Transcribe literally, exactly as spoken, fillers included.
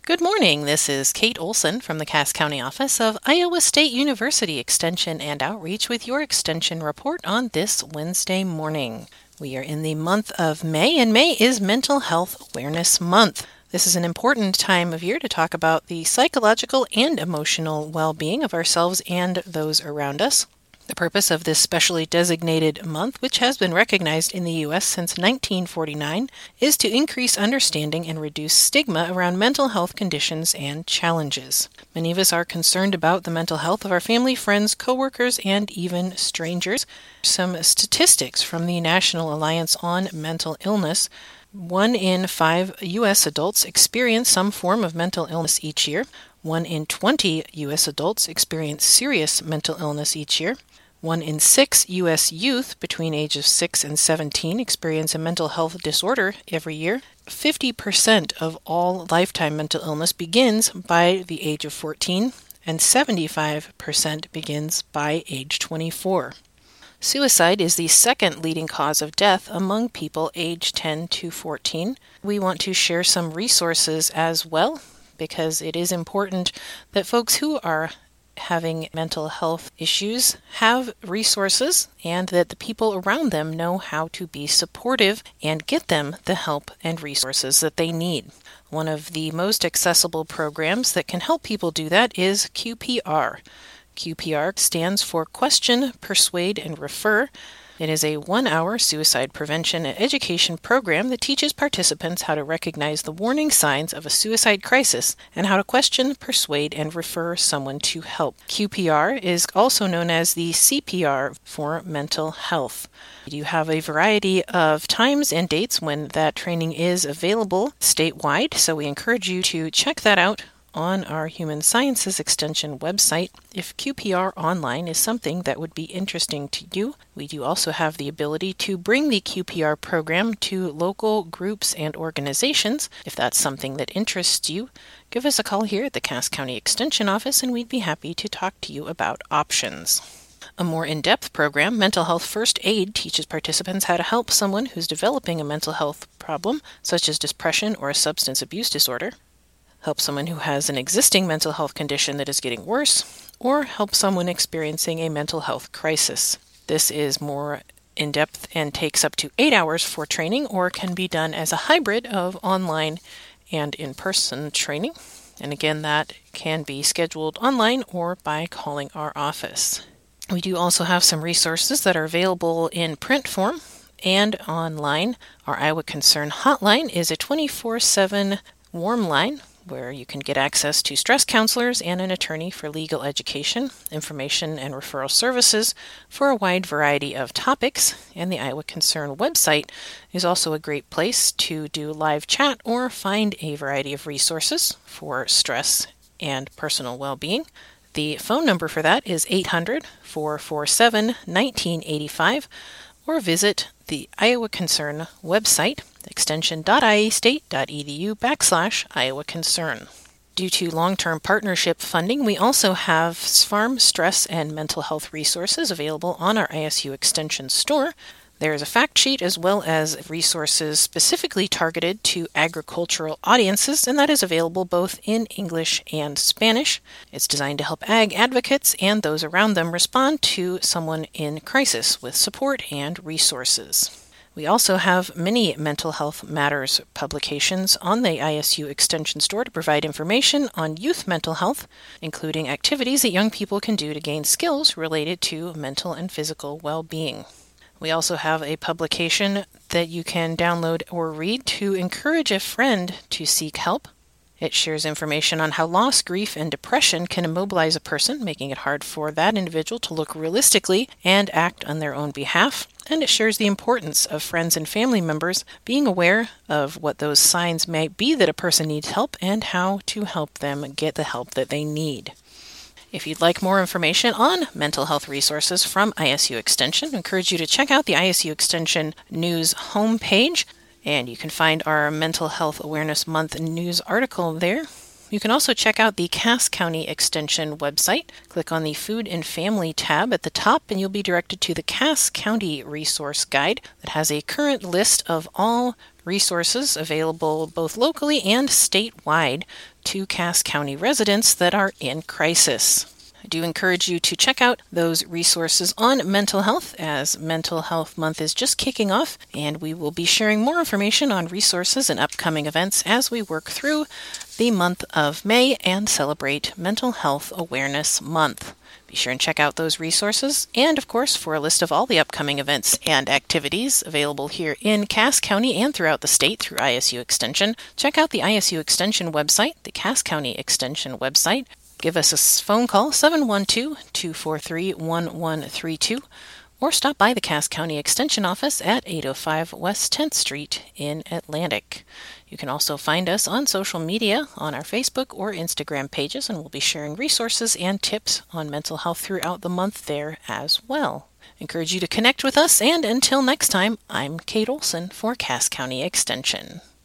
Good morning. This is Kate Olson from the Cass County office of Iowa State University Extension and Outreach with your Extension report on this Wednesday morning. We are in the month of May, and May is Mental Health Awareness Month. This is an important time of year to talk about the psychological and emotional well-being of ourselves and those around us. The purpose of this specially designated month, which has been recognized in the U S since nineteen forty-nine, is to increase understanding and reduce stigma around mental health conditions and challenges. Many of us are concerned about the mental health of our family, friends, coworkers, and even strangers. Some statistics from the National Alliance on Mental Illness. One in five U S adults experience some form of mental illness each year. One in twenty U S adults experience serious mental illness each year. One in six U S youth between ages six and seventeen experience a mental health disorder every year. fifty percent of all lifetime mental illness begins by the age of fourteen, and seventy-five percent begins by age twenty-four. Suicide is the second leading cause of death among people aged ten to fourteen. We want to share some resources as well, because it is important that folks who are having mental health issues have resources and that the people around them know how to be supportive and get them the help and resources that they need. One of the most accessible programs that can help people do that is Q P R. Q P R stands for Question, Persuade, and Refer. It is a one-hour suicide prevention and education program that teaches participants how to recognize the warning signs of a suicide crisis and how to question, persuade, and refer someone to help. Q P R is also known as the C P R for mental health. You have a variety of times and dates when that training is available statewide, so we encourage you to check that out on our Human Sciences Extension website. If Q P R Online is something that would be interesting to you, we do also have the ability to bring the Q P R program to local groups and organizations. If that's something that interests you, give us a call here at the Cass County Extension office and we'd be happy to talk to you about options. A more in-depth program, Mental Health First Aid, teaches participants how to help someone who's developing a mental health problem, such as depression or a substance abuse disorder, help someone who has an existing mental health condition that is getting worse, or help someone experiencing a mental health crisis. This is more in-depth and takes up to eight hours for training, or can be done as a hybrid of online and in-person training. And again, that can be scheduled online or by calling our office. We do also have some resources that are available in print form and online. Our Iowa Concern hotline is a twenty-four seven warm line where you can get access to stress counselors and an attorney for legal education, information and referral services for a wide variety of topics. And the Iowa Concern website is also a great place to do live chat or find a variety of resources for stress and personal well-being. The phone number for that is eight hundred, four four seven, one nine eight five, or visit the Iowa Concern website, extension.iastate.edu backslash Iowa Concern. Due to long-term partnership funding, we also have S F A R M stress and mental health resources available on our I S U Extension store. There is a fact sheet as well as resources specifically targeted to agricultural audiences, and that is available both in English and Spanish. It's designed to help ag advocates and those around them respond to someone in crisis with support and resources. We also have many mental health matters publications on the I S U Extension store to provide information on youth mental health, including activities that young people can do to gain skills related to mental and physical well-being. We also have a publication that you can download or read to encourage a friend to seek help. It shares information on how loss, grief, and depression can immobilize a person, making it hard for that individual to look realistically and act on their own behalf. And it shares the importance of friends and family members being aware of what those signs might be that a person needs help and how to help them get the help that they need. If you'd like more information on mental health resources from I S U Extension, I encourage you to check out the I S U Extension News homepage, and you can find our Mental Health Awareness Month news article there. You can also check out the Cass County Extension website. Click on the Food and Family tab at the top and you'll be directed to the Cass County Resource Guide that has a current list of all resources available both locally and statewide to Cass County residents that are in crisis. I do encourage you to check out those resources on mental health, as Mental Health Month is just kicking off, and we will be sharing more information on resources and upcoming events as we work through the month of May and celebrate Mental Health Awareness Month. Be sure and check out those resources, and of course, for a list of all the upcoming events and activities available here in Cass County and throughout the state through I S U Extension, check out the I S U Extension website, the Cass County Extension website. Give us a phone call, seven one two, two four three, one one three two, or stop by the Cass County Extension office at eight oh five West tenth Street in Atlantic. You can also find us on social media on our Facebook or Instagram pages, and we'll be sharing resources and tips on mental health throughout the month there as well. I encourage you to connect with us, and until next time, I'm Kate Olson for Cass County Extension.